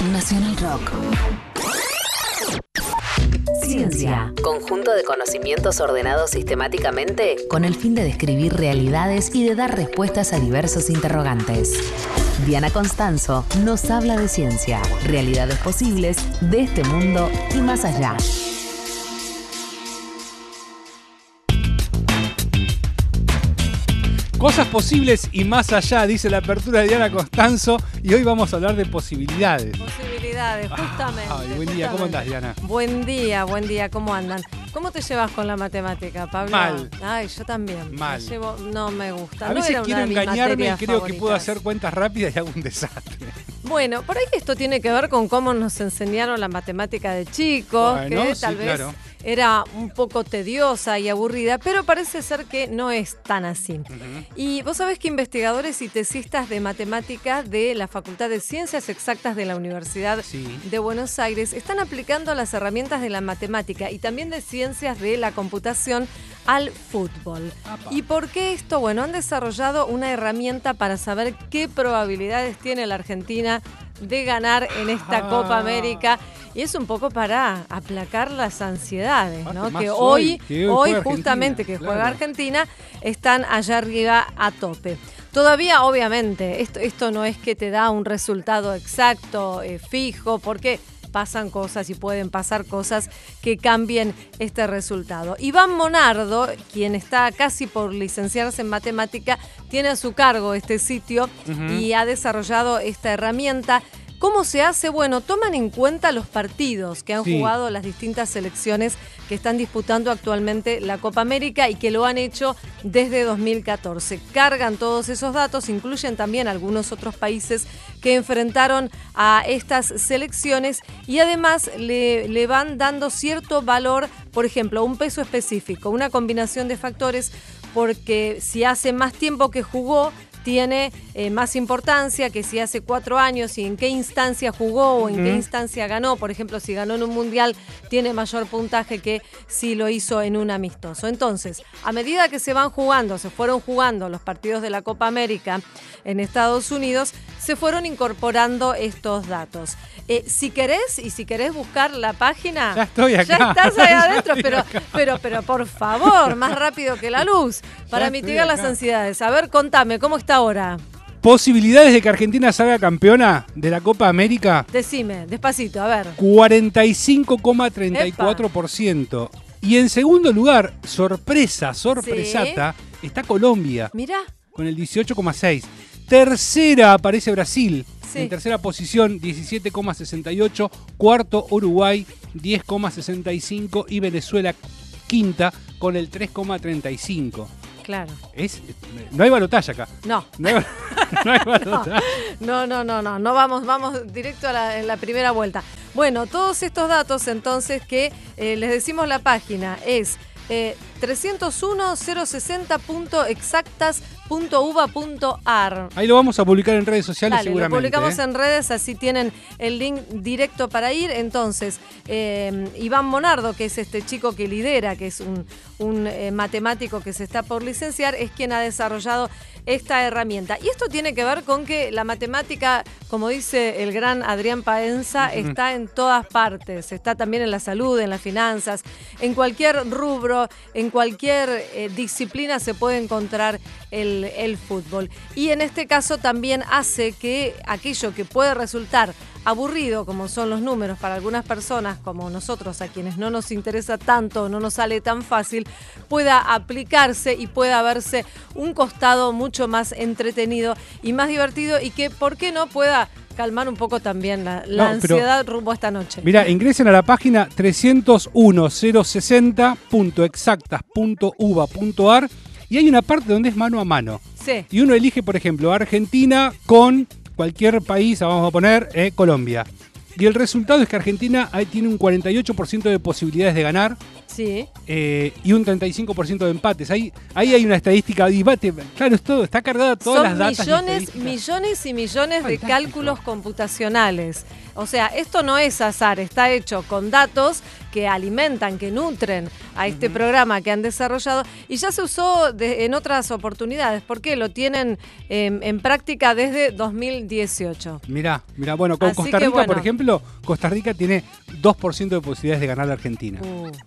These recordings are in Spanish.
en Nacional Rock. Ciencia, conjunto de conocimientos ordenados sistemáticamente con el fin de describir realidades y de dar respuestas a diversos interrogantes. Diana Constanzo nos habla de ciencia, realidades posibles de este mundo y más allá. Cosas posibles y más allá, dice la apertura de Diana Constanzo, y hoy vamos a hablar de posibilidades. Posibilidades, justamente. Ay, buen día, ¿cómo andás, Diana? Buen día, ¿cómo andan? ¿Cómo te llevas con la matemática, Pablo? Mal. Ay, yo también. Mal. No me gusta. A veces era quiero una de mis engañarme y materias creo que puedo favoritas. hacer cuentas rápidas y hago un desastre. Bueno, por ahí esto tiene que ver con cómo nos enseñaron la matemática de chicos, Bueno, que sí, tal vez claro. era un poco tediosa y aburrida, pero parece ser que no es tan así. Y vos sabés que investigadores y tesistas de matemática de la Facultad de Ciencias Exactas de la Universidad de Buenos Aires están aplicando las herramientas de la matemática y también de ciencias de la computación al fútbol. Apa. ¿Y por qué esto? Bueno, han desarrollado una herramienta para saber qué probabilidades tiene la Argentina de ganar en esta Copa América. Y es un poco para aplacar las ansiedades, ¿no? Más Que hoy juega justamente Argentina, que juega claro. Argentina, están allá arriba a tope. Todavía, obviamente, esto no es que te da un resultado exacto, fijo, porque pasan cosas y pueden pasar cosas que cambien este resultado. Iván Monardo, quien está casi por licenciarse en matemática, tiene a su cargo este sitio y ha desarrollado esta herramienta. ¿Cómo se hace? Bueno, toman en cuenta los partidos que han jugado las distintas selecciones que están disputando actualmente la Copa América y que lo han hecho desde 2014. Cargan todos esos datos, incluyen también algunos otros países que enfrentaron a estas selecciones y además le van dando cierto valor, por ejemplo, un peso específico, una combinación de factores, porque si hace más tiempo que jugó, tiene más importancia que si hace 4 años y en qué instancia jugó o en qué instancia ganó. Por ejemplo, si ganó en un mundial, tiene mayor puntaje que si lo hizo en un amistoso. Entonces, a medida que se fueron jugando los partidos de la Copa América en Estados Unidos, se fueron incorporando estos datos. Si querés buscar la página, Ya estoy acá. ya estás ahí adentro, Estoy pero por favor, más rápido que la luz, para estoy mitigar las acá. ansiedades. A ver, contame, ¿cómo está ahora? Posibilidades de que Argentina salga campeona de la Copa América, Decime, despacito, a ver. 45,34%. Y en segundo lugar, sorpresata, está Colombia, Mirá, con el 18,6%. Tercera aparece Brasil, Sí. en tercera posición 17,68%, cuarto Uruguay 10,65% y Venezuela quinta con el 3,35%. claro. No hay balotaje acá. No. No hay, no hay balotaje. No, vamos directo a la primera vuelta. Bueno, todos estos datos entonces que les decimos la página es 301.060.exactas.uva.ar. Ahí lo vamos a publicar en redes sociales. Dale, seguramente. lo publicamos en redes, así tienen el link directo para ir. Entonces, Iván Monardo, que es este chico que lidera, que es un matemático que se está por licenciar, es quien ha desarrollado esta herramienta. Y esto tiene que ver con que la matemática, como dice el gran Adrián Paenza, está en todas partes. Está también en la salud, en las finanzas, en cualquier rubro, en cualquier disciplina se puede encontrar el fútbol. Y en este caso también hace que aquello que puede resultar aburrido, como son los números para algunas personas, como nosotros, a quienes no nos interesa tanto, no nos sale tan fácil, pueda aplicarse y pueda verse un costado mucho más entretenido y más divertido y que, ¿por qué no?, pueda calmar un poco también la ansiedad rumbo a esta noche. Mira, ingresen a la página 301.060.exactas.uva.ar y hay una parte donde es mano a mano. Sí. Y uno elige, por ejemplo, Argentina con cualquier país, vamos a poner Colombia. Y el resultado es que Argentina tiene un 48% de posibilidades de ganar, Sí. Y un 35% de empates. Ahí hay una estadística. Claro, es todo, está cargada todas las datas. Millones y millones de cálculos computacionales. O sea, esto no es azar, está hecho con datos que alimentan, que nutren a este programa que han desarrollado y ya se usó en otras oportunidades, porque lo tienen en práctica desde 2018. Mirá, bueno, con Costa Rica, por ejemplo, Costa Rica tiene 2% de posibilidades de ganar a la Argentina.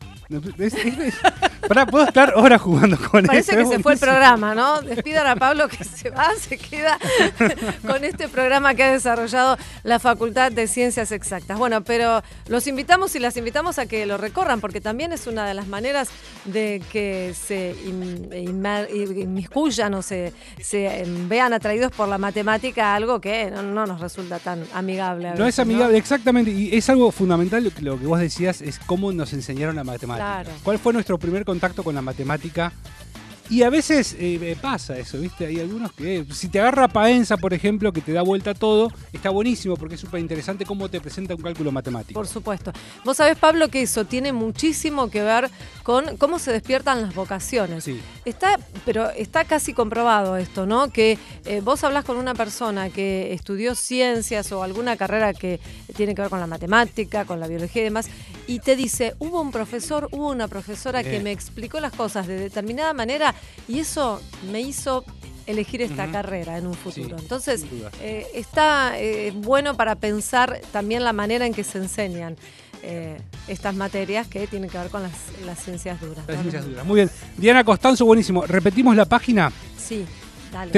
Puedo estar horas jugando con eso. Parece que se fue el programa, ¿no? Despidan a Pablo que se queda con este programa que ha desarrollado la Facultad de Ciencias Exactas. Bueno, pero los invitamos y las invitamos a que lo recorran, porque también es una de las maneras de que se inmiscuyan o se vean atraídos por la matemática, algo que no nos resulta tan amigable. No es amigable, ¿no? Exactamente, y es algo fundamental lo que vos decías, es cómo nos enseñaron la matemática. Claro. ¿Cuál fue nuestro primer contacto con la matemática? Y a veces pasa eso, ¿viste? Hay algunos que, si te agarra Paenza, por ejemplo, que te da vuelta a todo, está buenísimo porque es súper interesante cómo te presenta un cálculo matemático. Por supuesto. Vos sabés, Pablo, que eso tiene muchísimo que ver con cómo se despiertan las vocaciones. Sí. Pero está casi comprobado esto, ¿no? Que vos hablás con una persona que estudió ciencias o alguna carrera que tiene que ver con la matemática, con la biología y demás, y te dice, hubo una profesora que me explicó las cosas de determinada manera y eso me hizo elegir esta carrera en un futuro. Sí, entonces, está bueno para pensar también la manera en que se enseñan estas materias que tienen que ver con las ciencias duras. Las ciencias duras. Muy bien. Diana Costanzo, buenísimo. ¿Repetimos la página? Sí, dale.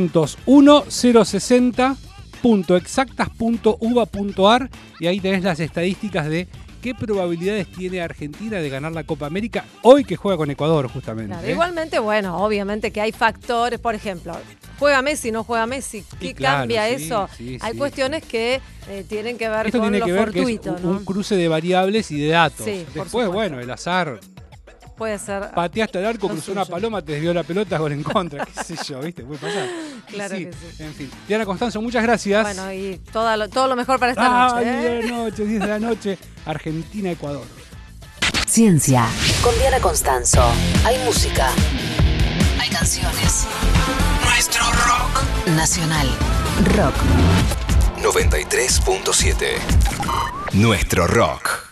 301.060.exactas.uba.ar y ahí tenés las estadísticas de qué probabilidades tiene Argentina de ganar la Copa América hoy que juega con Ecuador, justamente. Claro, igualmente, bueno, obviamente que hay factores, por ejemplo, juega Messi, no juega Messi, ¿qué cambia eso? Hay cuestiones que tienen que ver con lo fortuito, ¿no? Un cruce de variables y de datos. Sí, después, bueno, el azar. Puede ser. Pateaste al arco, cruzó una paloma, te desvió la pelota, gol en contra, qué sé yo, ¿viste? Puede pasar. Claro que sí. En fin. Diana Costanzo, muchas gracias. Bueno, y todo lo mejor para esta noche. 10 de la noche, Argentina-Ecuador. Ciencia, con Diana Costanzo. Hay música. Hay canciones. Nuestro rock nacional. Rock 93.7. Nuestro rock.